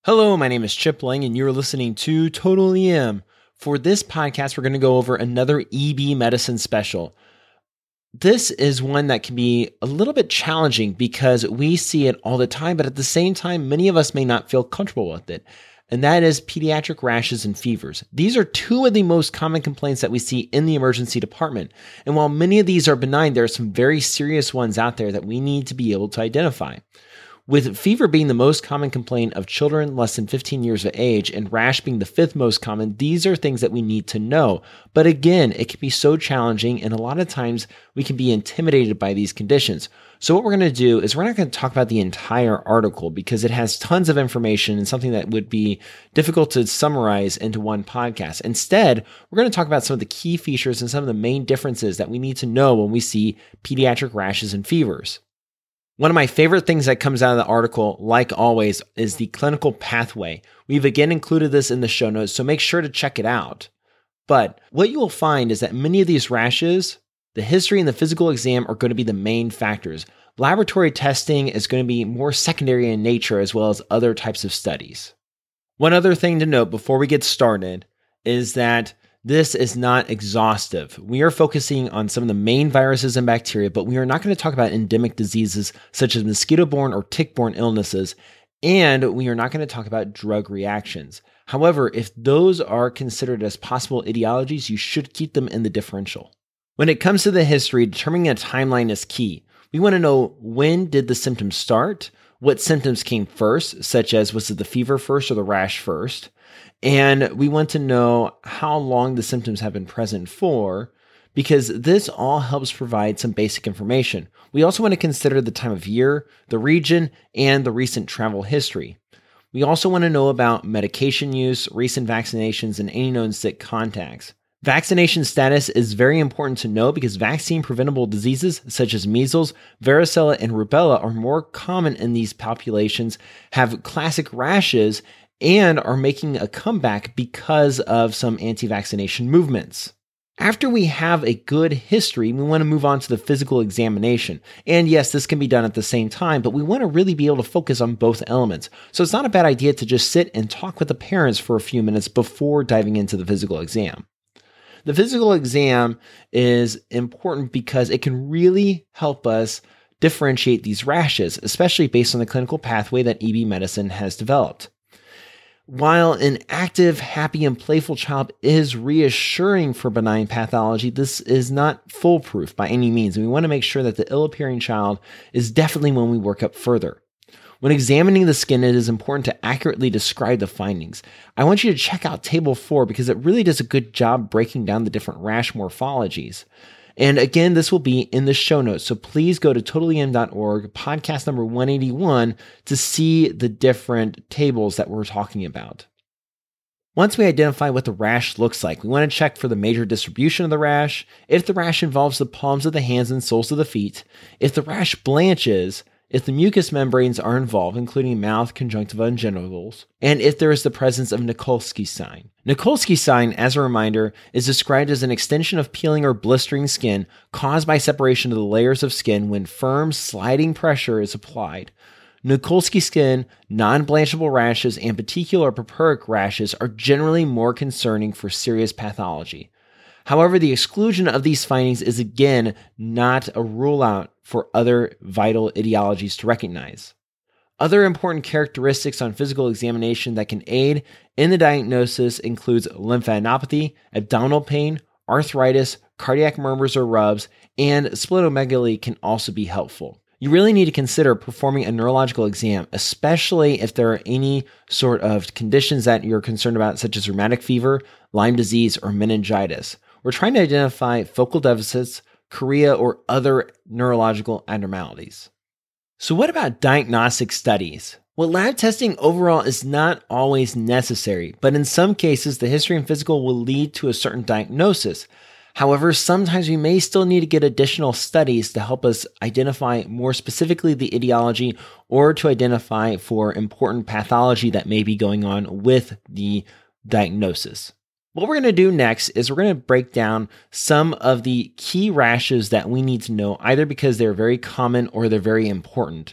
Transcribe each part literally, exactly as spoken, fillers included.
Hello, my name is Chip Lang, and you're listening to Total E M. For this podcast, we're going to go over another E B medicine special. This is one that can be a little bit challenging because we see it all the time, but at the same time, many of us may not feel comfortable with it. And that is pediatric rashes and fevers. These are two of the most common complaints that we see in the emergency department. And while many of these are benign, there are some very serious ones out there that we need to be able to identify. With fever being the most common complaint of children less than fifteen years of age and rash being the fifth most common, these are things that we need to know. But again, it can be so challenging, and a lot of times we can be intimidated by these conditions. So what we're going to do is we're not going to talk about the entire article because it has tons of information and something that would be difficult to summarize into one podcast. Instead, we're going to talk about some of the key features and some of the main differences that we need to know when we see pediatric rashes and fevers. One of my favorite things that comes out of the article, like always, is the clinical pathway. We've again included this in the show notes, so make sure to check it out. But what you will find is that many of these rashes, the history and the physical exam are going to be the main factors. Laboratory testing is going to be more secondary in nature as well as other types of studies. One other thing to note before we get started is that this is not exhaustive. We are focusing on some of the main viruses and bacteria, but we are not going to talk about endemic diseases such as mosquito-borne or tick-borne illnesses, and we are not going to talk about drug reactions. However, if those are considered as possible etiologies, you should keep them in the differential. When it comes to the history, determining a timeline is key. We want to know when did the symptoms start, what symptoms came first, such as was it the fever first or the rash first, and we want to know how long the symptoms have been present for, because this all helps provide some basic information. We also want to consider the time of year, the region, and the recent travel history. We also want to know about medication use, recent vaccinations, and any known sick contacts. Vaccination status is very important to know because vaccine-preventable diseases such as measles, varicella, and rubella are more common in these populations, have classic rashes, and are making a comeback because of some anti-vaccination movements. After we have a good history, we want to move on to the physical examination. And yes, this can be done at the same time, but we want to really be able to focus on both elements. So it's not a bad idea to just sit and talk with the parents for a few minutes before diving into the physical exam. The physical exam is important because it can really help us differentiate these rashes, especially based on the clinical pathway that E B medicine has developed. While an active, happy, and playful child is reassuring for benign pathology, this is not foolproof by any means, and we want to make sure that the ill-appearing child is definitely one we work up further. When examining the skin, it is important to accurately describe the findings. I want you to check out Table four because it really does a good job breaking down the different rash morphologies. And again, this will be in the show notes, so please go to total e m dot org, podcast number one eighty-one, to see the different tables that we're talking about. Once we identify what the rash looks like, we want to check for the major distribution of the rash, if the rash involves the palms of the hands and soles of the feet, if the rash blanches, if the mucous membranes are involved, including mouth, conjunctiva, and genitals, and if there is the presence of Nikolsky sign. Nikolsky sign, as a reminder, is described as an extension of peeling or blistering skin caused by separation of the layers of skin when firm sliding pressure is applied. Nikolsky skin, non-blanchable rashes, and petechial or purpuric rashes are generally more concerning for serious pathology. However, the exclusion of these findings is again not a rule out for other vital etiologies to recognize. Other important characteristics on physical examination that can aid in the diagnosis includes lymphadenopathy, abdominal pain, arthritis, cardiac murmurs or rubs, and splenomegaly can also be helpful. You really need to consider performing a neurological exam, especially if there are any sort of conditions that you're concerned about, such as rheumatic fever, Lyme disease, or meningitis. We're trying to identify focal deficits, chorea, or other neurological abnormalities. So what about diagnostic studies? Well, lab testing overall is not always necessary, but in some cases, the history and physical will lead to a certain diagnosis. However, sometimes we may still need to get additional studies to help us identify more specifically the etiology or to identify for important pathology that may be going on with the diagnosis. What we're going to do next is we're going to break down some of the key rashes that we need to know, either because they're very common or they're very important.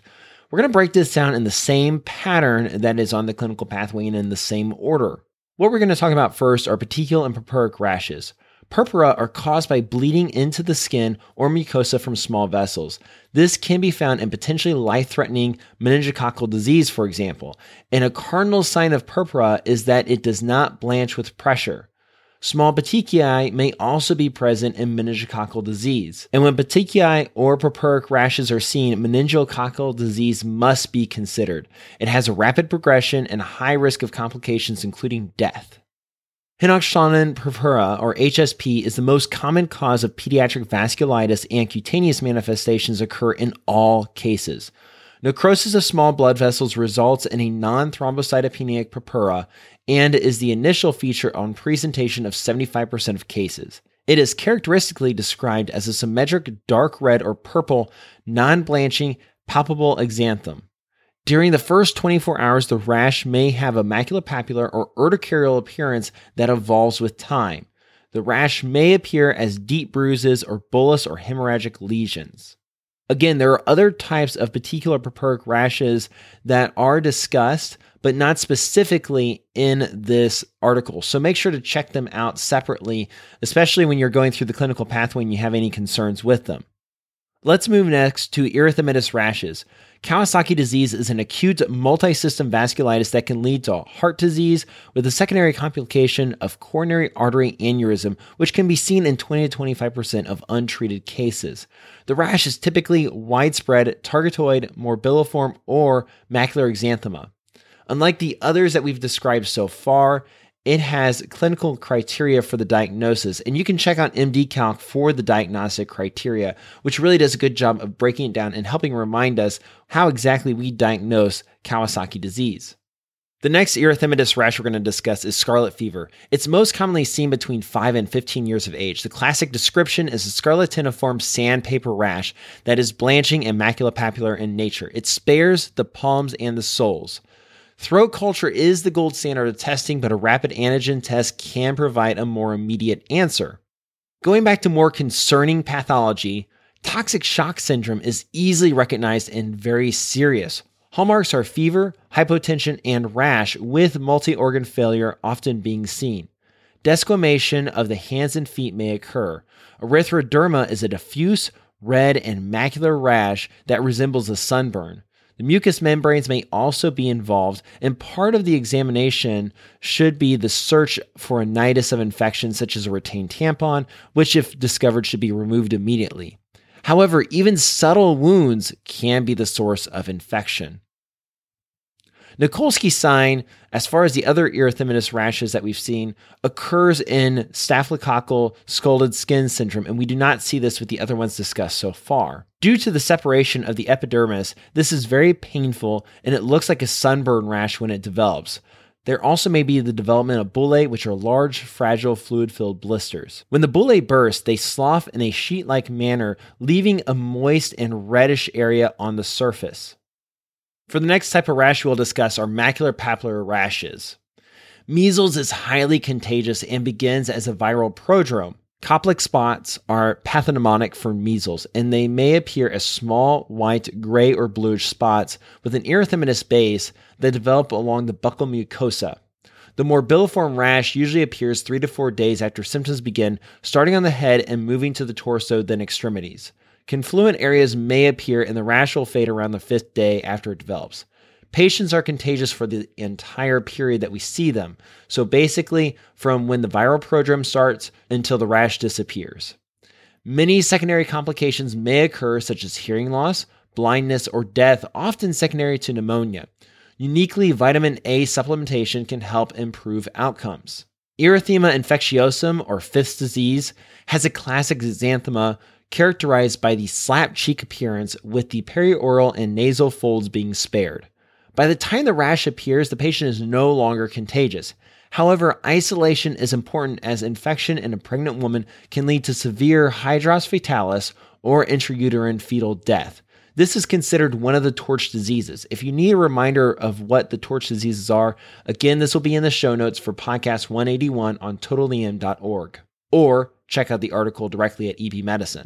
We're going to break this down in the same pattern that is on the clinical pathway and in the same order. What we're going to talk about first are petechial and purpuric rashes. Purpura are caused by bleeding into the skin or mucosa from small vessels. This can be found in potentially life-threatening meningococcal disease, for example. And a cardinal sign of purpura is that it does not blanch with pressure. Small petechiae may also be present in meningococcal disease. And when petechiae or purpuric rashes are seen, meningococcal disease must be considered. It has a rapid progression and a high risk of complications, including death. Henoch-Schönlein purpura, or H S P, is the most common cause of pediatric vasculitis, and cutaneous manifestations occur in all cases. Necrosis of small blood vessels results in a non-thrombocytopenic purpura and is the initial feature on presentation of seventy-five percent of cases. It is characteristically described as a symmetric dark red or purple, non-blanching, palpable exanthem. During the first twenty-four hours, the rash may have a maculopapular or urticarial appearance that evolves with time. The rash may appear as deep bruises or bullous or hemorrhagic lesions. Again, there are other types of petechial or purpuric rashes that are discussed, but not specifically in this article. So make sure to check them out separately, especially when you're going through the clinical pathway and you have any concerns with them. Let's move next to erythematous rashes. Kawasaki disease is an acute multisystem vasculitis that can lead to heart disease with a secondary complication of coronary artery aneurysm, which can be seen in twenty to twenty-five percent of untreated cases. The rash is typically widespread, targetoid, morbilliform, or macular exanthema. Unlike the others that we've described so far, it has clinical criteria for the diagnosis, and you can check out M D Calc for the diagnostic criteria, which really does a good job of breaking it down and helping remind us how exactly we diagnose Kawasaki disease. The next erythematous rash we're going to discuss is scarlet fever. It's most commonly seen between five and fifteen years of age. The classic description is a scarlatiniform sandpaper rash that is blanching and maculopapular in nature. It spares the palms and the soles. Throat culture is the gold standard of testing, but a rapid antigen test can provide a more immediate answer. Going back to more concerning pathology, toxic shock syndrome is easily recognized and very serious. Hallmarks are fever, hypotension, and rash, with multi-organ failure often being seen. Desquamation of the hands and feet may occur. Erythroderma is a diffuse, red, and macular rash that resembles a sunburn. The mucous membranes may also be involved, and part of the examination should be the search for a nidus of infection, such as a retained tampon, which, if discovered, should be removed immediately. However, even subtle wounds can be the source of infection. Nikolsky sign, as far as the other erythematous rashes that we've seen, occurs in staphylococcal scalded skin syndrome, and we do not see this with the other ones discussed so far. Due to the separation of the epidermis, this is very painful, and it looks like a sunburn rash when it develops. There also may be the development of bullae, which are large, fragile, fluid-filled blisters. When the bullae burst, they slough in a sheet-like manner, leaving a moist and reddish area on the surface. For the next type of rash we'll discuss are maculopapular rashes. Measles is highly contagious and begins as a viral prodrome. Koplik spots are pathognomonic for measles, and they may appear as small, white, gray, or bluish spots with an erythematous base that develop along the buccal mucosa. The morbilliform rash usually appears three to four days after symptoms begin, starting on the head and moving to the torso, then extremities. Confluent areas may appear, and the rash will fade around the fifth day after it develops. Patients are contagious for the entire period that we see them, so basically from when the viral prodrome starts until the rash disappears. Many secondary complications may occur, such as hearing loss, blindness, or death, often secondary to pneumonia. Uniquely, vitamin A supplementation can help improve outcomes. Erythema infectiosum, or Fifth's disease, has a classic xanthema characterized by the slap cheek appearance, with the perioral and nasal folds being spared. By the time the rash appears, the patient is no longer contagious. However, isolation is important, as infection in a pregnant woman can lead to severe hydros fetalis or intrauterine fetal death. This is considered one of the torch diseases. If you need a reminder of what the torch diseases are, again, this will be in the show notes for podcast one eighty-one on total e m dot org, or check out the article directly at E B Medicine.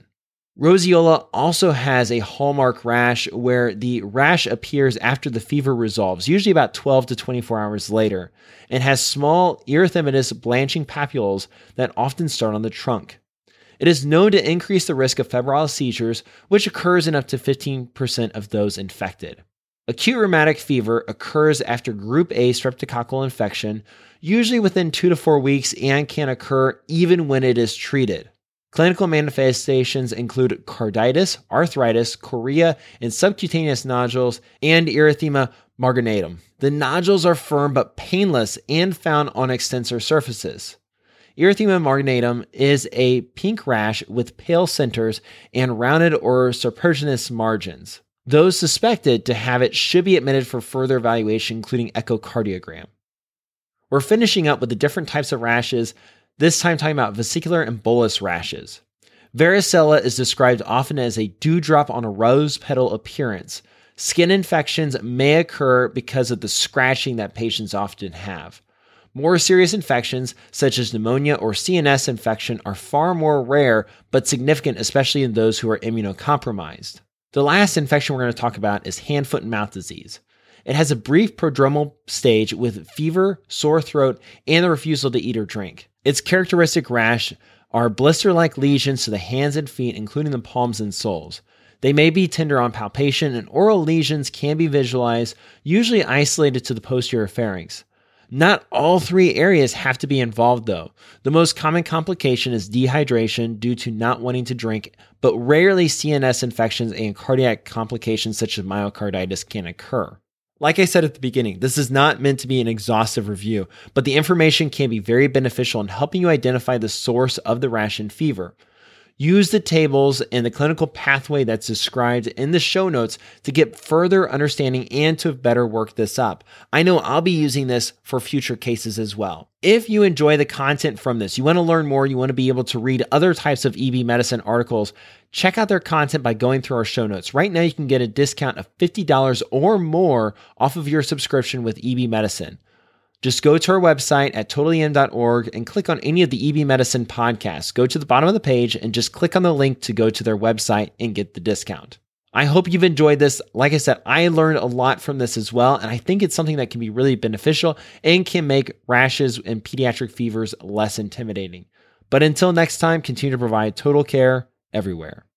Roseola also has a hallmark rash where the rash appears after the fever resolves, usually about twelve to twenty-four hours later, and has small erythematous blanching papules that often start on the trunk. It is known to increase the risk of febrile seizures, which occurs in up to fifteen percent of those infected. Acute rheumatic fever occurs after group A streptococcal infection, usually within two to four weeks, and can occur even when it is treated. Clinical manifestations include carditis, arthritis, chorea, and subcutaneous nodules, and erythema marginatum. The nodules are firm but painless and found on extensor surfaces. Erythema marginatum is a pink rash with pale centers and rounded or serpiginous margins. Those suspected to have it should be admitted for further evaluation, including echocardiogram. We're finishing up with the different types of rashes, this time talking about vesicular and bullous rashes. Varicella is described often as a dewdrop on a rose petal appearance. Skin infections may occur because of the scratching that patients often have. More serious infections, such as pneumonia or C N S infection, are far more rare but significant, especially in those who are immunocompromised. The last infection we're going to talk about is hand, foot, and mouth disease. It has a brief prodromal stage with fever, sore throat, and the refusal to eat or drink. Its characteristic rash are blister-like lesions to the hands and feet, including the palms and soles. They may be tender on palpation, and oral lesions can be visualized, usually isolated to the posterior pharynx. Not all three areas have to be involved, though. The most common complication is dehydration due to not wanting to drink, but rarely C N S infections and cardiac complications such as myocarditis can occur. Like I said at the beginning, this is not meant to be an exhaustive review, but the information can be very beneficial in helping you identify the source of the rash and fever. Use the tables and the clinical pathway that's described in the show notes to get further understanding and to better work this up. I know I'll be using this for future cases as well. If you enjoy the content from this, you want to learn more, you want to be able to read other types of E B medicine articles, check out their content by going through our show notes. Right now, you can get a discount of fifty dollars or more off of your subscription with E B Medicine. Just go to our website at total e m dot org and click on any of the E B Medicine podcasts. Go to the bottom of the page and just click on the link to go to their website and get the discount. I hope you've enjoyed this. Like I said, I learned a lot from this as well, and I think it's something that can be really beneficial and can make rashes and pediatric fevers less intimidating. But until next time, continue to provide total care everywhere.